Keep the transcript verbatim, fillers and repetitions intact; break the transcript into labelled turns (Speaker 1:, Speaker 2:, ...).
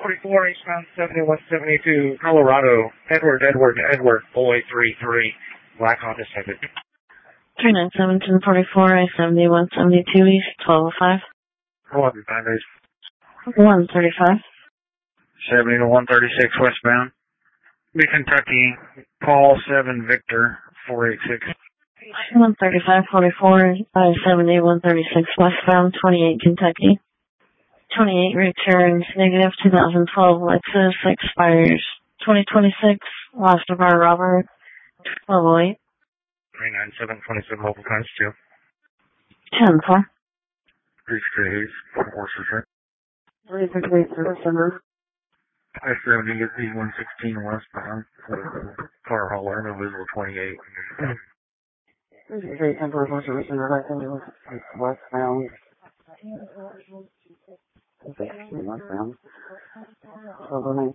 Speaker 1: forty-four, eastbound seventy-one seventy-two, Colorado. Edward, Edward, Edward, boy three three, black Honda Civic.
Speaker 2: three nine seven, ten forty-four, I seventy-one seventy-two East, twelve oh five.
Speaker 1: eleven boundaries.
Speaker 2: one thirty-five.
Speaker 1: seventy to one thirty-six westbound. Be Kentucky, call seven Victor, four eight six.
Speaker 2: one thirty-five forty-four, I seventy, one thirty-six westbound, twenty-eight Kentucky. twenty-eight returns, negative two thousand twelve Lexus, expires twenty twenty-six, last of our Robert, twelve oh eight.
Speaker 1: three nine seven, twenty-seven local times two.
Speaker 2: ten four.
Speaker 1: Three Street, Horses Right.
Speaker 2: three fifty-eight service center.
Speaker 1: I seventy is D one sixteen westbound. Car hauler, no visible twenty-eight.
Speaker 2: three fifty-eight temporary service center, I seventy-one westbound. Westbound. twelve oh nine.